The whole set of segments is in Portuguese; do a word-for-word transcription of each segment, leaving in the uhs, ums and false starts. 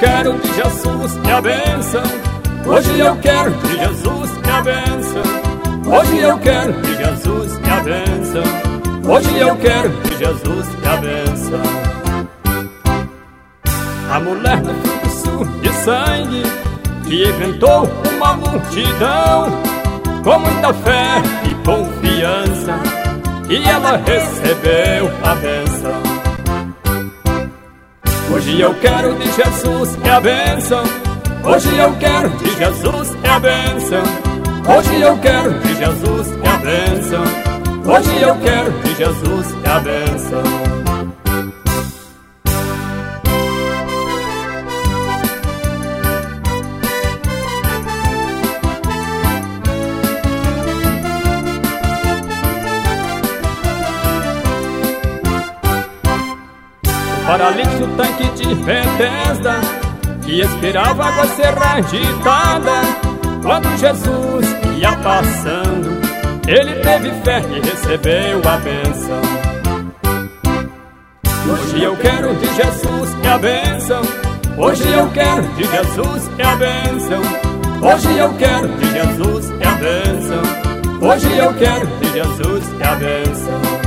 quero de Jesus minha bênção. Hoje eu quero de Jesus minha bênção. Hoje eu quero de Jesus minha bênção. Hoje eu quero de Jesus minha bênção. A mulher do fluxo de sangue que inventou uma multidão, com muita fé e confiança, e ela recebeu a bênção. Hoje eu quero de Jesus minha bênção. Hoje eu quero de Jesus minha bênção. Hoje eu quero de Jesus minha bênção. Hoje eu quero de Jesus minha bênção. O paralítico tanque de Betesda, que esperava água ser agitada, quando Jesus ia passando, ele teve fé e recebeu a bênção. Hoje eu quero de Jesus minha bênção. Hoje eu quero de Jesus minha bênção. Hoje eu quero de Jesus minha bênção. Hoje eu quero de Jesus minha bênção.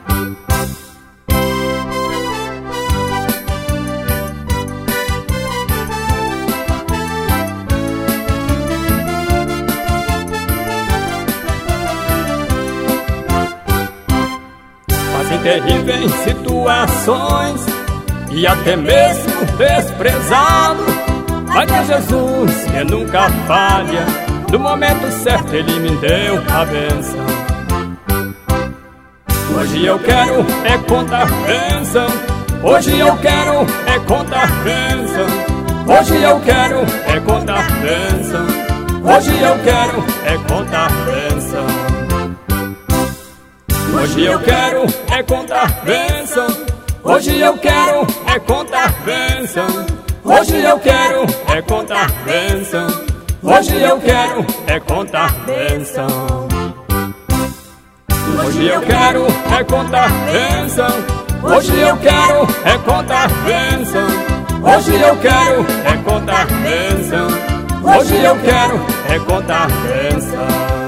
Terríveis situações e até mesmo desprezado, mas é Jesus que nunca falha. No momento certo ele me deu a bênção. Hoje eu quero é contar bênção. Hoje eu quero é contar bênção. Hoje eu quero é contar bênção. Hoje eu quero é contar bênção. Hoje eu quero é contar bênção. Hoje eu quero é contar bênção. Hoje eu quero é contar bênção. Hoje eu quero é contar bênção. Hoje eu quero é contar bênção. Hoje eu quero é contar bênção. Hoje eu quero é contar bênção. Hoje eu quero é contar bênção.